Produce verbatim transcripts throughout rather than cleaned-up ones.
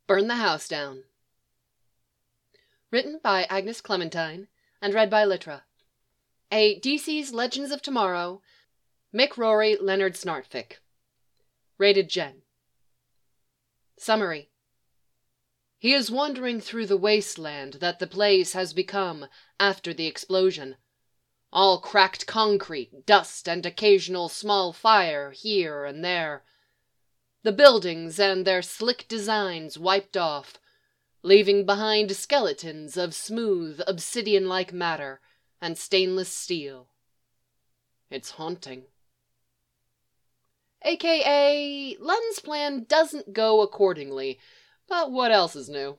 Burn the House Down. Written by Agnes Clementine and read by Litra. A D C's Legends of Tomorrow, Mick Rory Leonard Snartfic. Rated Gen. Summary. He is wandering through the wasteland that the place has become after the explosion. All cracked concrete, dust, and occasional small fire here and there. The buildings and their slick designs wiped off, leaving behind skeletons of smooth, obsidian-like matter and stainless steel. It's haunting. A K A, Len's plan doesn't go accordingly, but what else is new?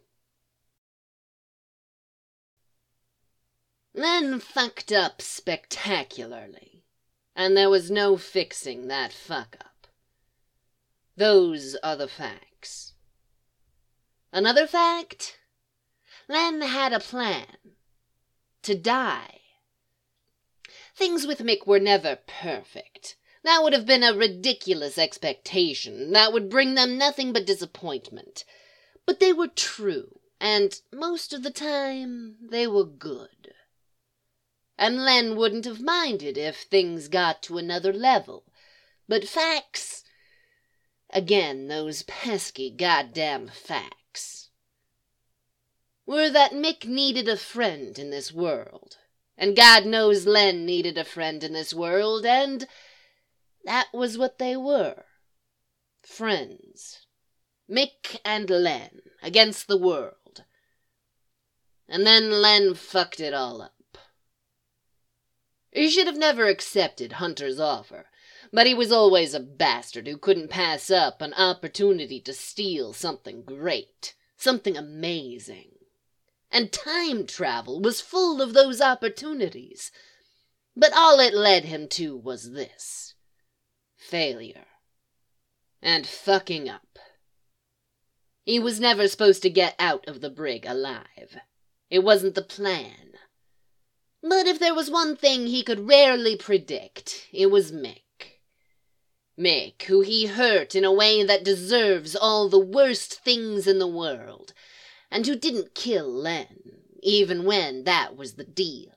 Len fucked up spectacularly, and there was no fixing that fuck-up. Those are the facts. Another fact? Len had a plan. To die. Things with Mick were never perfect. That would have been a ridiculous expectation. That would bring them nothing but disappointment. But they were true, and most of the time, they were good. And Len wouldn't have minded if things got to another level. But facts... Again, those pesky goddamn facts. Were that Mick needed a friend in this world. And God knows Len needed a friend in this world, and that was what they were. Friends. Mick and Len, against the world. And then Len fucked it all up. He should have never accepted Hunter's offer. But he was always a bastard who couldn't pass up an opportunity to steal something great, something amazing. And time travel was full of those opportunities. But all it led him to was this. Failure. And fucking up. He was never supposed to get out of the brig alive. It wasn't the plan. But if there was one thing he could rarely predict, it was Mick. Mick, who he hurt in a way that deserves all the worst things in the world, and who didn't kill Len, even when that was the deal.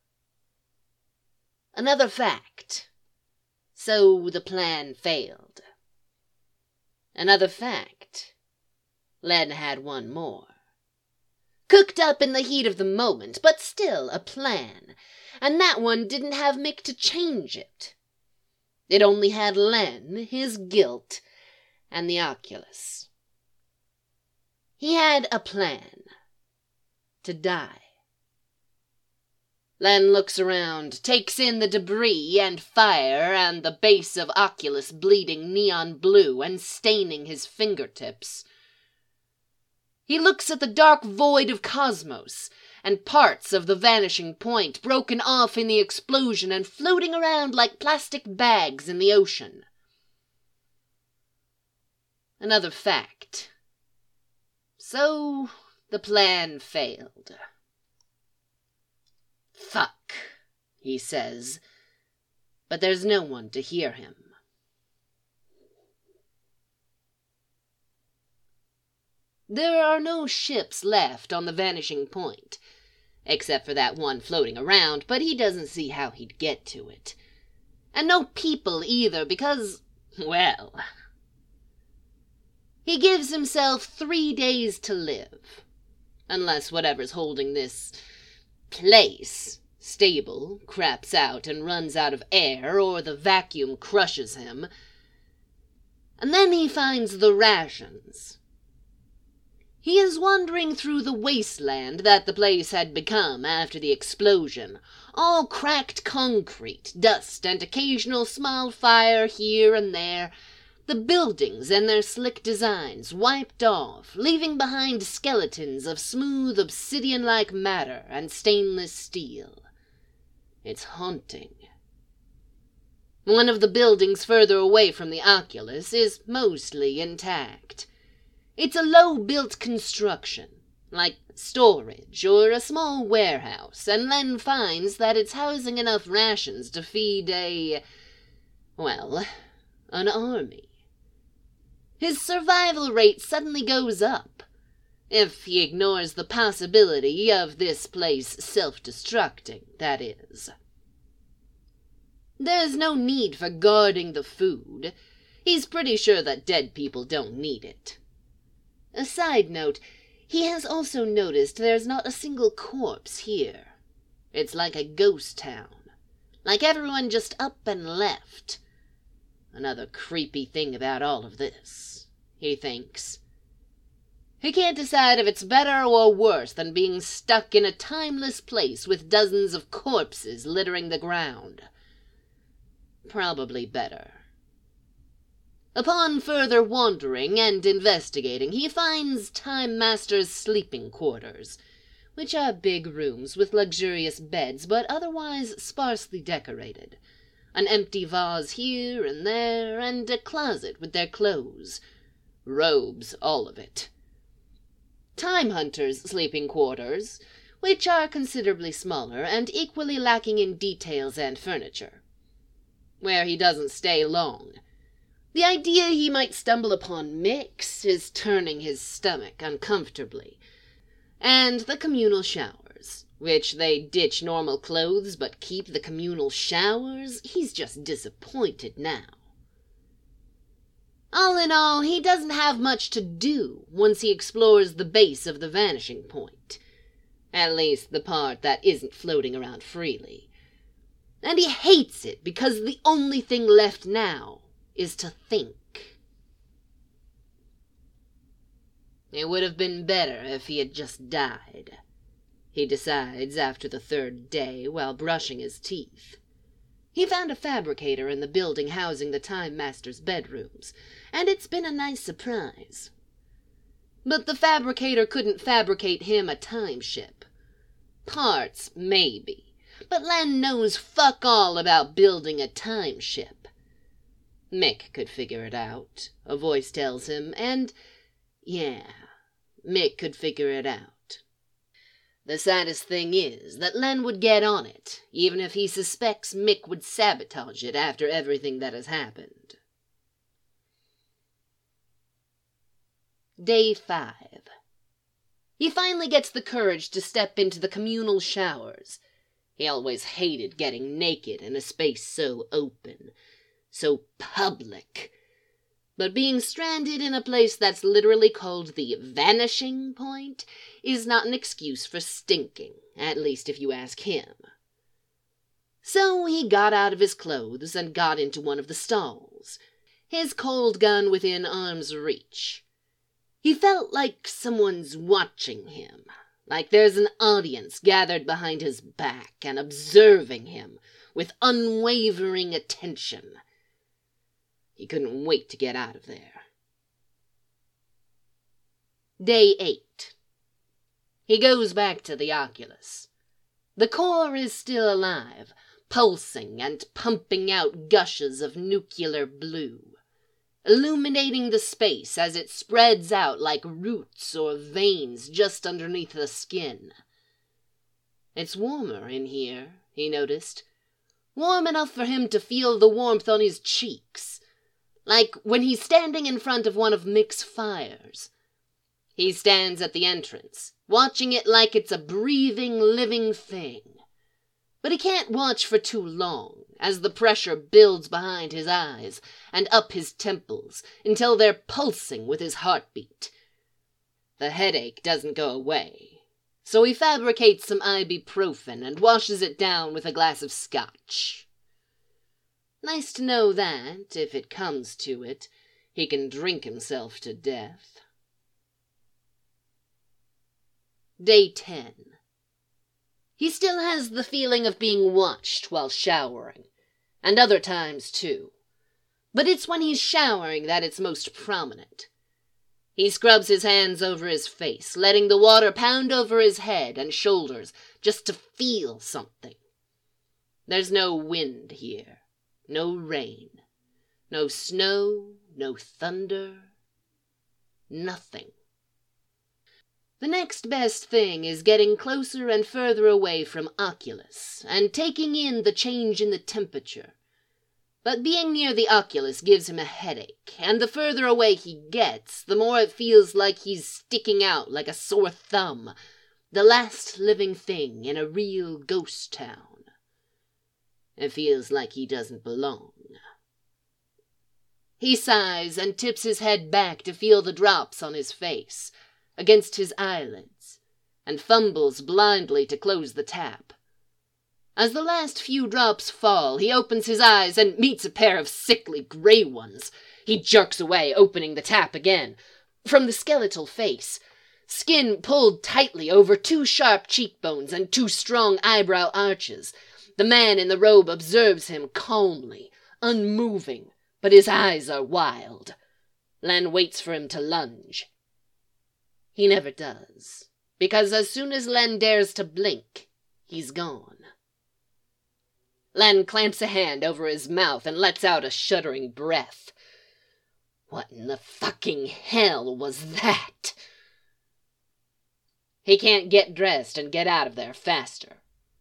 Another fact. So the plan failed. Another fact. Len had one more. Cooked up in the heat of the moment, but still a plan, and that one didn't have Mick to change it. It only had Len, his guilt, and the Oculus. He had a plan. To die. Len looks around, takes in the debris and fire and the base of Oculus bleeding neon blue and staining his fingertips. He looks at the dark void of cosmos, and parts of the vanishing point broken off in the explosion and floating around like plastic bags in the ocean. Another fact. So the plan failed. Fuck, he says, but there's no one to hear him. There are no ships left on the vanishing point, except for that one floating around, but he doesn't see how he'd get to it. And no people either, because, well... He gives himself three days to live. Unless whatever's holding this place stable craps out and runs out of air, or the vacuum crushes him. And then he finds the rations. He is wandering through the wasteland that the place had become after the explosion, all cracked concrete, dust, and occasional small fire here and there, the buildings and their slick designs wiped off, leaving behind skeletons of smooth obsidian-like matter and stainless steel. It's haunting. One of the buildings further away from the Oculus is mostly intact. It's a low-built construction, like storage or a small warehouse, and Len finds that it's housing enough rations to feed a, well, an army. His survival rate suddenly goes up, If he ignores the possibility of this place self-destructing, that is. There's no need for guarding the food. He's pretty sure that dead people don't need it. A side note, he has also noticed there's not a single corpse here. It's like a ghost town. Like everyone just up and left. Another creepy thing about all of this, he thinks. He can't decide if it's better or worse than being stuck in a timeless place with dozens of corpses littering the ground. Probably better. Upon further wandering and investigating, he finds Time Master's sleeping quarters, which are big rooms with luxurious beds but otherwise sparsely decorated. An empty vase here and there, and a closet with their clothes. Robes, all of it. Time Hunter's sleeping quarters, which are considerably smaller and equally lacking in details and furniture. Where he doesn't stay long. The idea he might stumble upon Mix is turning his stomach uncomfortably. And the communal showers, which they ditch normal clothes but keep the communal showers, he's just disappointed now. All in all, he doesn't have much to do once he explores the base of the vanishing point. At least the part that isn't floating around freely. And he hates it because the only thing left now is to think. It would have been better if he had just died, he decides after the third day while brushing his teeth. He found a fabricator in the building housing the Time Master's bedrooms, and it's been a nice surprise. But the fabricator couldn't fabricate him a time ship. Parts, maybe, but Len knows fuck all about building a time ship. Mick could figure it out, a voice tells him, and, yeah, Mick could figure it out. The saddest thing is that Len would get on it, even if he suspects Mick would sabotage it after everything that has happened. Day five. He finally gets the courage to step into the communal showers. He always hated getting naked in a space so open, so public. But being stranded in a place that's literally called the vanishing point is not an excuse for stinking, at least if you ask him. So he got out of his clothes and got into one of the stalls, his cold gun within arm's reach. He felt like someone's watching him, like there's an audience gathered behind his back and observing him with unwavering attention. He couldn't wait to get out of there. Day eight. He goes back to the Oculus. The core is still alive, pulsing and pumping out gushes of nuclear blue, illuminating the space as it spreads out like roots or veins just underneath the skin. It's warmer in here, he noticed. Warm enough for him to feel the warmth on his cheeks. Like when he's standing in front of one of Mick's fires. He stands at the entrance, watching it like it's a breathing, living thing. But he can't watch for too long, as the pressure builds behind his eyes and up his temples until they're pulsing with his heartbeat. The headache doesn't go away, so he fabricates some ibuprofen and washes it down with a glass of scotch. Nice to know that, if it comes to it, he can drink himself to death. Day ten. He still has the feeling of being watched while showering, and other times too. But it's when he's showering that it's most prominent. He scrubs his hands over his face, letting the water pound over his head and shoulders just to feel something. There's no wind here. No rain, no snow, no thunder, nothing. The next best thing is getting closer and further away from Oculus and taking in the change in the temperature. But being near the oculus gives him a headache, and the further away he gets, the more it feels like he's sticking out like a sore thumb, the last living thing in a real ghost town. It feels like he doesn't belong. He sighs and tips his head back to feel the drops on his face, against his eyelids, and fumbles blindly to close the tap. As the last few drops fall, he opens his eyes and meets a pair of sickly gray ones. He jerks away, opening the tap again. From the skeletal face, skin pulled tightly over two sharp cheekbones and two strong eyebrow arches, the man in the robe observes him calmly, unmoving, but his eyes are wild. Len waits for him to lunge. He never does, because as soon as Len dares to blink, he's gone. Len clamps a hand over his mouth and lets out a shuddering breath. What in the fucking hell was that? He can't get dressed and get out of there faster.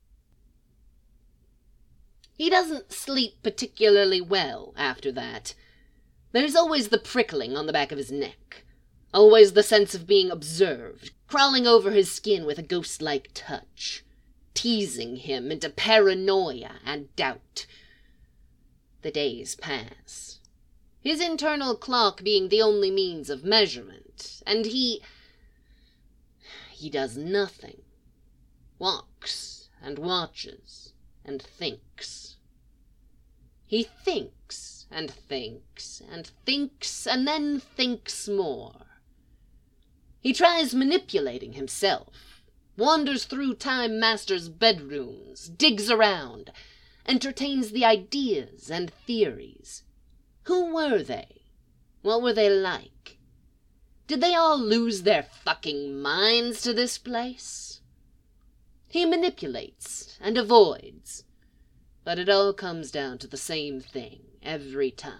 He doesn't sleep particularly well after that. There's always the prickling on the back of his neck, always the sense of being observed, crawling over his skin with a ghost-like touch, teasing him into paranoia and doubt. The days pass, his internal clock being the only means of measurement, and he... he does nothing, walks and watches and thinks. He thinks and thinks and thinks and then thinks more. He tries manipulating himself, wanders through Time Master's bedrooms, digs around, entertains the ideas and theories. Who were they? What were they like? Did they all lose their fucking minds to this place? He manipulates and avoids, but it all comes down to the same thing every time.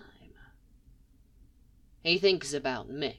He thinks about Mick.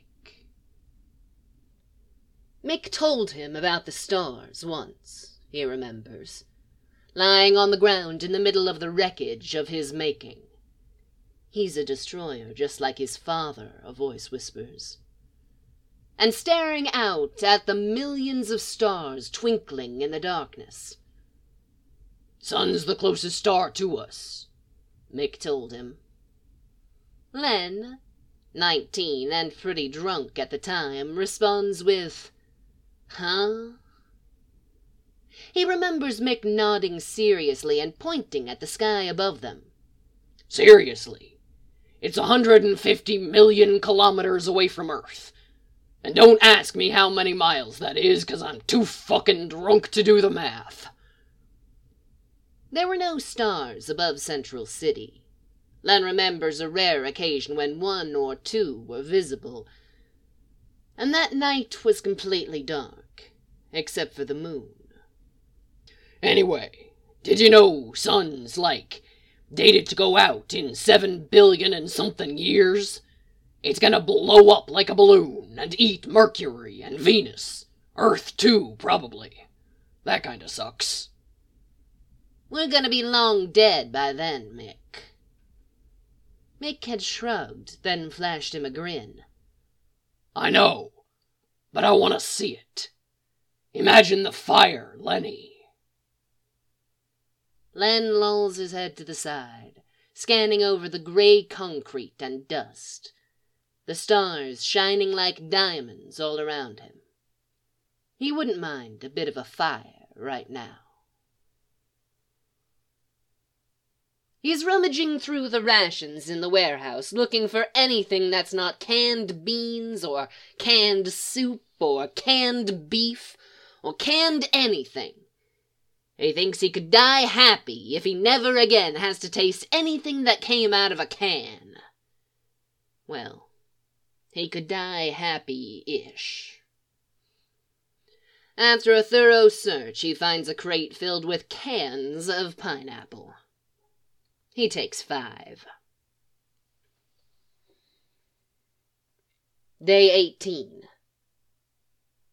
Mick told him about the stars once, he remembers, lying on the ground in the middle of the wreckage of his making. He's a destroyer, just like his father, a voice whispers. And staring out at the millions of stars twinkling in the darkness. Sun's the closest star to us, Mick told him. Len, nineteen and pretty drunk at the time, responds with, "Huh?" He remembers Mick nodding seriously and pointing at the sky above them. Seriously, it's a hundred and fifty million kilometers away from Earth. And don't ask me how many miles that is, 'cause I'm too fucking drunk to do the math. There were no stars above Central City. Len remembers a rare occasion when one or two were visible. And that night was completely dark, except for the moon. Anyway, did you know sun's like dated to go out in seven billion and something years? It's gonna blow up like a balloon and eat Mercury and Venus. Earth too, probably. That kinda sucks. We're gonna be long dead by then, Mick. Mick had shrugged, then flashed him a grin. I know, but I want to see it. Imagine the fire, Lenny. Len lolls his head to the side, scanning over the gray concrete and dust, the stars shining like diamonds all around him. He wouldn't mind a bit of a fire right now. He's rummaging through the rations in the warehouse, looking for anything that's not canned beans, or canned soup, or canned beef, or canned anything. He thinks he could die happy if he never again has to taste anything that came out of a can. Well, he could die happy-ish. After a thorough search, he finds a crate filled with cans of pineapple. He takes five. Day eighteen.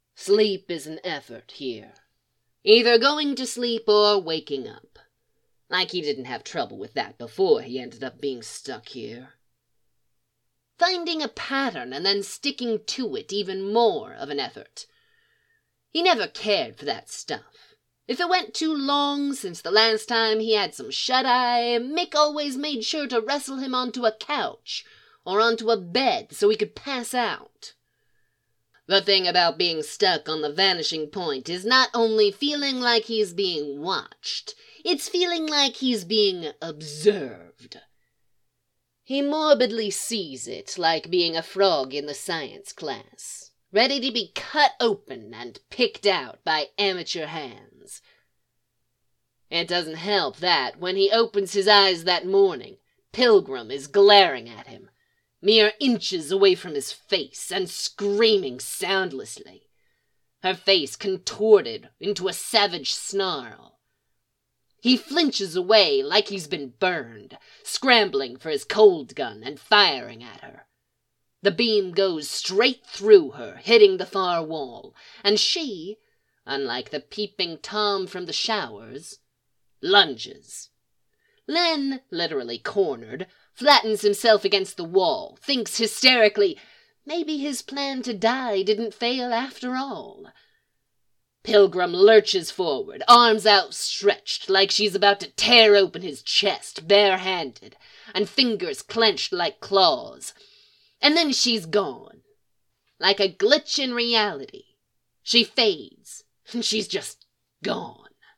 Sleep is an effort here. Either going to sleep or waking up. Like he didn't have trouble with that before he ended up being stuck here. Finding a pattern and then sticking to it even more of an effort. He never cared for that stuff. If it went too long since the last time he had some shut-eye, Mick always made sure to wrestle him onto a couch or onto a bed so he could pass out. The thing about being stuck on the vanishing point is not only feeling like he's being watched, it's feeling like he's being observed. He morbidly sees it like being a frog in the science class, ready to be cut open and picked out by amateur hands. It doesn't help that, when he opens his eyes that morning, Pilgrim is glaring at him, mere inches away from his face, and screaming soundlessly, her face contorted into a savage snarl. He flinches away like he's been burned, scrambling for his cold gun and firing at her. The beam goes straight through her, hitting the far wall, and she, unlike the peeping Tom from the showers, lunges. Len, literally cornered, flattens himself against the wall, thinks hysterically, maybe his plan to die didn't fail after all. Pilgrim lurches forward, arms outstretched like she's about to tear open his chest barehanded, and fingers clenched like claws. And then she's gone. Like a glitch in reality. She fades, and she's just gone.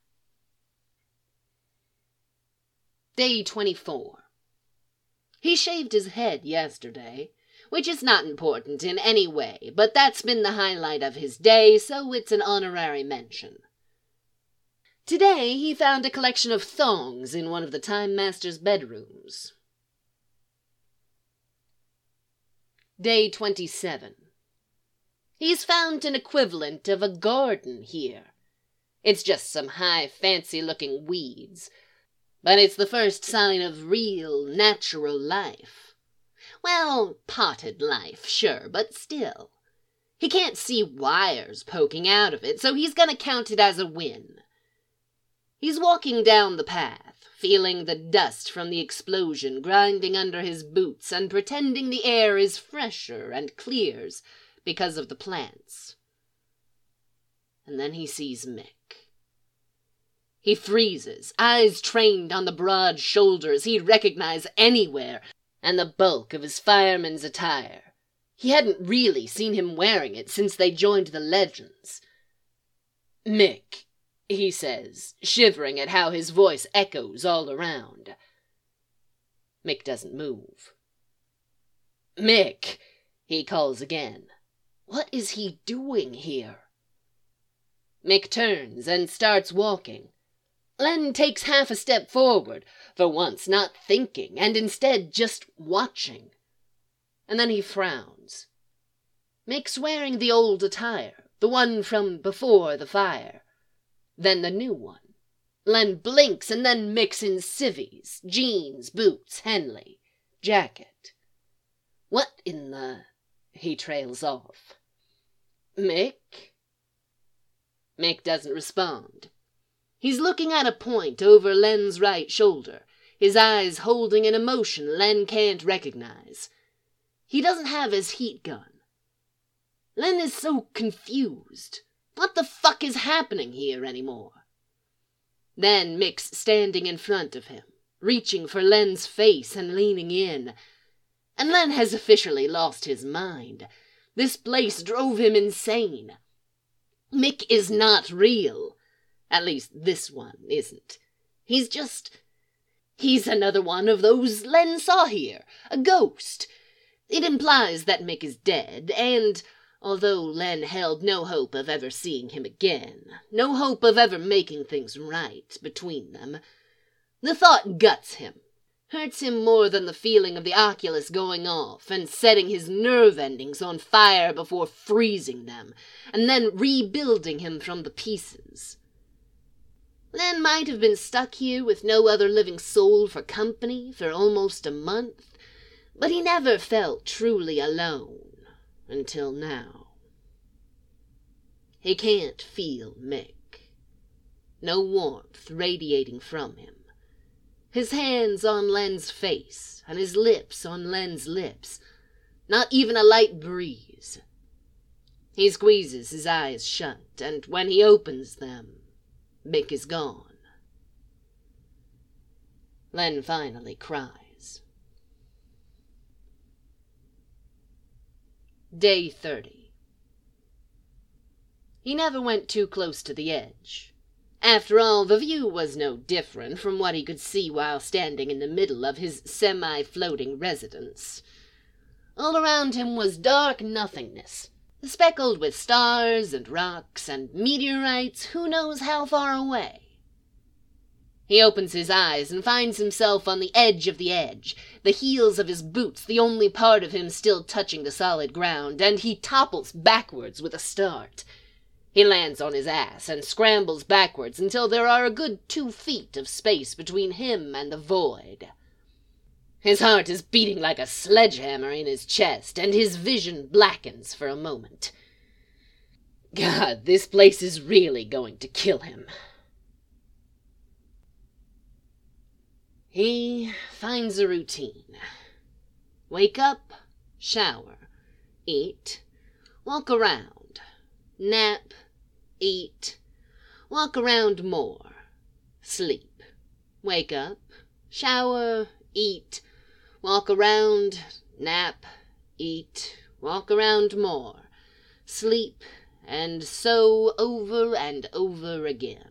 Day twenty-four. He shaved his head yesterday, which is not important in any way, but that's been the highlight of his day, so it's an honorary mention. Today he found a collection of thongs in one of the Time Master's bedrooms. Day twenty-seven. He's found an equivalent of a garden here. It's just some high, fancy-looking weeds, but it's the first sign of real, natural life. Well, potted life, sure, but still. He can't see wires poking out of it, so he's gonna count it as a win. He's walking down the path, feeling the dust from the explosion grinding under his boots and pretending the air is fresher and clears because of the plants. And then he sees Mick. He freezes, eyes trained on the broad shoulders he'd recognize anywhere, and the bulk of his fireman's attire. He hadn't really seen him wearing it since they joined the Legends. "Mick," he says, shivering at how his voice echoes all around. Mick doesn't move. "Mick," he calls again. What is he doing here? Mick turns and starts walking. Len takes half a step forward, for once not thinking, and instead just watching. And then he frowns. Mick's wearing the old attire, the one from before the fire. Then the new one. Len blinks, and then Mick's in civvies, jeans, boots, Henley, jacket. What in the... He trails off. "Mick?" Mick doesn't respond. He's looking at a point over Len's right shoulder, his eyes holding an emotion Len can't recognize. He doesn't have his heat gun. Len is so confused. What the fuck is happening here anymore? Then Mick's standing in front of him, reaching for Len's face and leaning in. And Len has officially lost his mind. This place drove him insane. Mick is not real. At least this one isn't. He's just... He's another one of those Len saw here. A ghost. It implies that Mick is dead, and although Len held no hope of ever seeing him again, no hope of ever making things right between them, the thought guts him. Hurts him more than the feeling of the Oculus going off and setting his nerve endings on fire before freezing them, and then rebuilding him from the pieces. Len might have been stuck here with no other living soul for company for almost a month, but he never felt truly alone until now. He can't feel Mick. No warmth radiating from him. his hands on Len's face, and his lips on Len's lips. Not even a light breeze. He squeezes his eyes shut, and when he opens them, Mick is gone. Len finally cries. Day thirty. He never went too close to the edge. After all, the view was no different from what he could see while standing in the middle of his semi-floating residence. All around him was dark nothingness, speckled with stars and rocks and meteorites who knows how far away. He opens his eyes and finds himself on the edge of the edge, the heels of his boots the only part of him still touching the solid ground, and he topples backwards with a start. He lands on his ass and scrambles backwards until there are a good two feet of space between him and the void. His heart is beating like a sledgehammer in his chest, and his vision blackens for a moment. God, this place is really going to kill him. He finds a routine. Wake up, shower, eat, walk around, nap, eat, walk around more, sleep, wake up, shower, eat, walk around, nap, eat, walk around more, sleep, and so over and over again.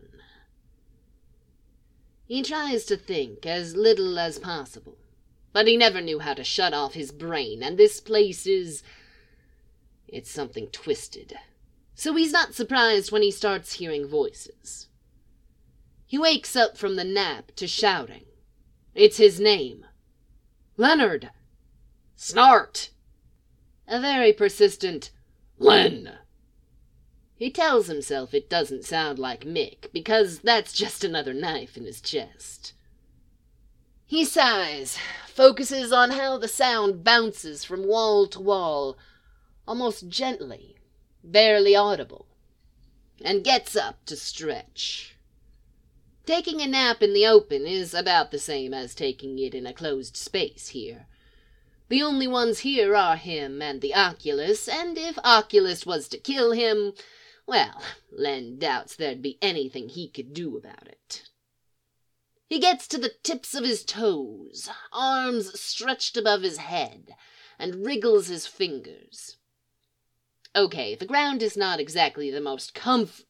He tries to think as little as possible, but he never knew how to shut off his brain, and this place is... it's something twisted. So he's not surprised when he starts hearing voices. He wakes up from the nap to shouting. It's his name. Leonard! Snart! A very persistent Len! He tells himself it doesn't sound like Mick, because that's just another knife in his chest. He sighs, focuses on how the sound bounces from wall to wall, almost gently, barely audible, and gets up to stretch. Taking a nap in the open is about the same as taking it in a closed space here. The only ones here are him and the Oculus, and if Oculus was to kill him, well, Len doubts there'd be anything he could do about it. He gets to the tips of his toes, arms stretched above his head, and wriggles his fingers. Okay, the ground is not exactly the most comf...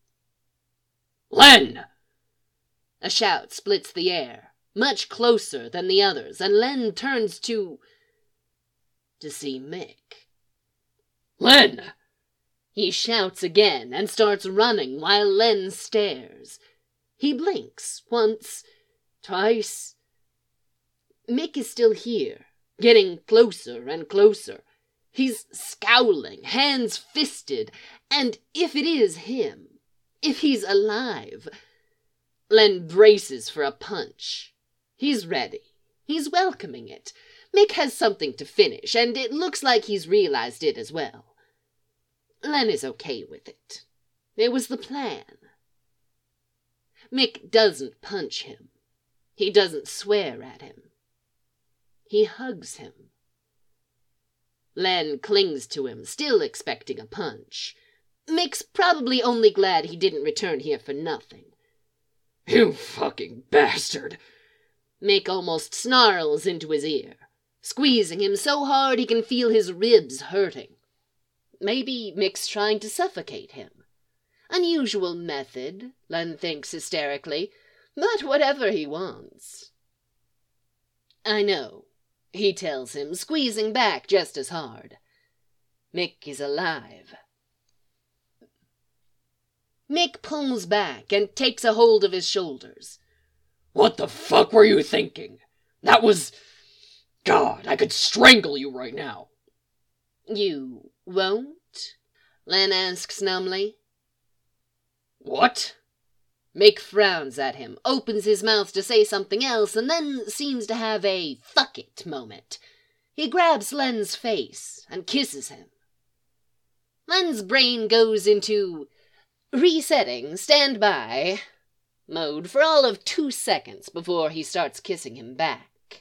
Len! A shout splits the air, much closer than the others, and Len turns to... to see Mick. Len! He shouts again and starts running while Len stares. He blinks once, twice. Mick is still here, getting closer and closer. He's scowling, hands fisted, and if it is him, if he's alive... Len braces for a punch. He's ready. He's welcoming it. Mick has something to finish, and it looks like he's realized it as well. Len is okay with it. It was the plan. Mick doesn't punch him. He doesn't swear at him. He hugs him. Len clings to him, still expecting a punch. Mick's probably only glad he didn't return here for nothing. You fucking bastard! Mick almost snarls into his ear, squeezing him so hard he can feel his ribs hurting. Maybe Mick's trying to suffocate him. Unusual method, Len thinks hysterically, but whatever he wants. I know, he tells him, squeezing back just as hard. Mick is alive. Mick pulls back and takes a hold of his shoulders. What the fuck were you thinking? That was... God, I could strangle you right now. You won't? Len asks numbly. What? Mick frowns at him, opens his mouth to say something else, and then seems to have a fuck it moment. He grabs Len's face and kisses him. Len's brain goes into... resetting, stand by. mode for all of two seconds before he starts kissing him back.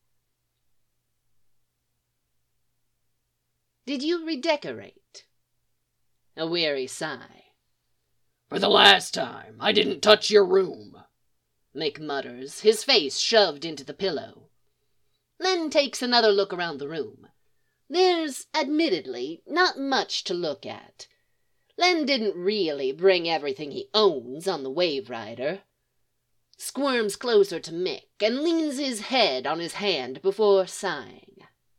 Did you redecorate? A weary sigh. For the last time, I didn't touch your room, Mick mutters, his face shoved into the pillow. Len takes another look around the room. There's, admittedly, not much to look at. Len didn't really bring everything he owns on the Wave Rider. Squirms closer to Mick and leans his head on his hand before sighing.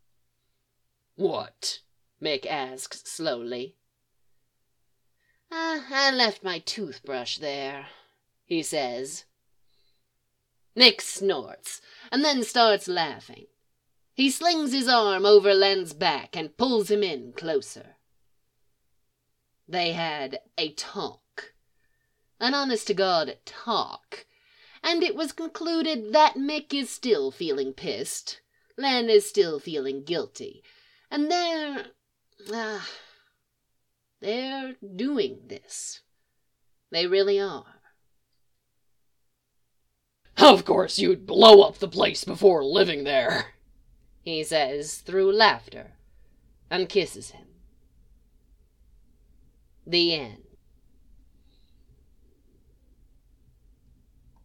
What? Mick asks slowly. Ah, I left my toothbrush there, he says. Mick snorts and then starts laughing. He slings his arm over Len's back and pulls him in closer. They had a talk. An honest-to-God talk. And it was concluded that Mick is still feeling pissed. Len is still feeling guilty. And they're... Ah... They're doing this. They really are. Of course you'd blow up the place before living there, he says through laughter, and kisses him. The end.